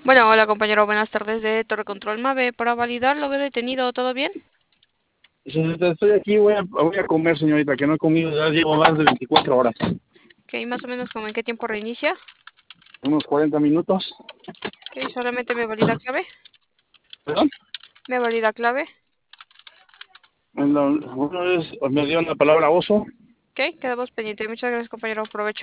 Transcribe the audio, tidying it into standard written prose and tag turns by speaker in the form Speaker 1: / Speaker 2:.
Speaker 1: Bueno, hola compañero, buenas tardes de Torre Control Mave. Para validar lo veo detenido, ¿todo bien?
Speaker 2: Señorita, estoy aquí, voy a comer, señorita, que no he comido, ya llevo más de 24 horas,
Speaker 1: Ok, más o menos como en qué tiempo reinicia.
Speaker 2: unos 40 minutos.
Speaker 1: Ok, solamente me valida clave.
Speaker 2: ¿Perdón?
Speaker 1: Me valida clave.
Speaker 2: Una vez me dio la palabra oso.
Speaker 1: Ok, quedamos pendientes. Muchas gracias compañero, provecho.